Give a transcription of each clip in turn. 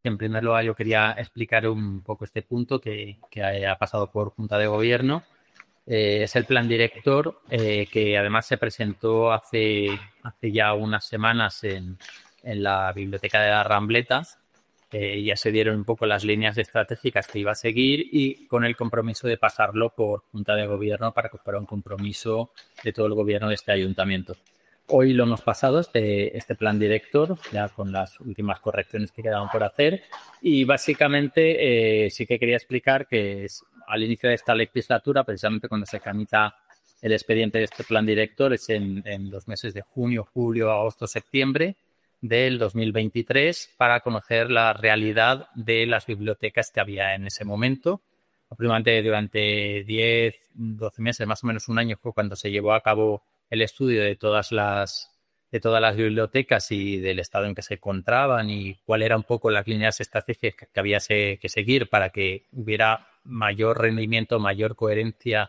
En primer lugar, yo quería explicar un poco este punto que ha pasado por Junta de Gobierno. Es el plan director que además se presentó hace ya unas semanas en la Biblioteca de las Rambletas. Ya se dieron un poco las líneas estratégicas que iba a seguir y con el compromiso de pasarlo por Junta de Gobierno para que fuera un compromiso de todo el gobierno de este ayuntamiento. Hoy lo hemos pasado, este plan director, ya con las últimas correcciones que quedaban por hacer. Y básicamente sí que quería explicar que al inicio de esta legislatura, precisamente cuando se tramita el expediente de este plan director, es en los meses de junio, julio, agosto, septiembre del 2023, para conocer la realidad de las bibliotecas que había en ese momento. Aproximadamente durante 10, 12 meses, más o menos un año, fue cuando se llevó a cabo el estudio de todas las bibliotecas y del estado en que se encontraban y cuál eran un poco las líneas estratégicas que había que seguir para que hubiera mayor rendimiento, mayor coherencia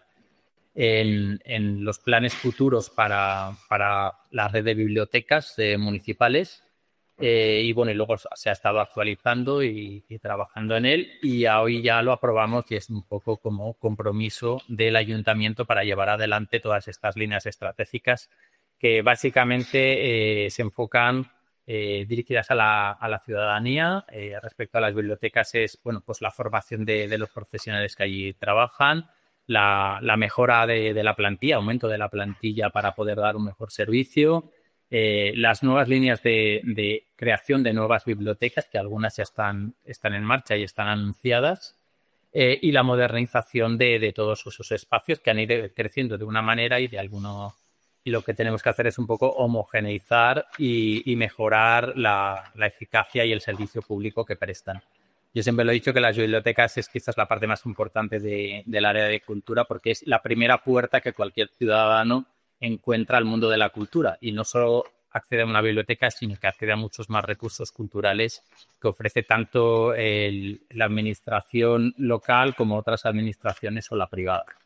en los planes futuros para la red de bibliotecas municipales. Y bueno, y luego se ha estado actualizando y trabajando en él, y hoy ya lo aprobamos y es un poco como compromiso del ayuntamiento para llevar adelante todas estas líneas estratégicas que básicamente se enfocan dirigidas a la ciudadanía. Respecto a las bibliotecas es, bueno, pues la formación de los profesionales que allí trabajan, la mejora de la plantilla, aumento de la plantilla para poder dar un mejor servicio, las nuevas líneas de creación de nuevas bibliotecas, que algunas ya están en marcha y están anunciadas, y la modernización de todos esos espacios que han ido creciendo de una manera y lo que tenemos que hacer es un poco homogeneizar y mejorar la eficacia y el servicio público que prestan. Yo siempre lo he dicho que las bibliotecas es quizás la parte más importante del área de cultura, porque es la primera puerta que cualquier ciudadano encuentra al mundo de la cultura, y no solo accede a una biblioteca, sino que accede a muchos más recursos culturales que ofrece tanto la administración local como otras administraciones o la privada.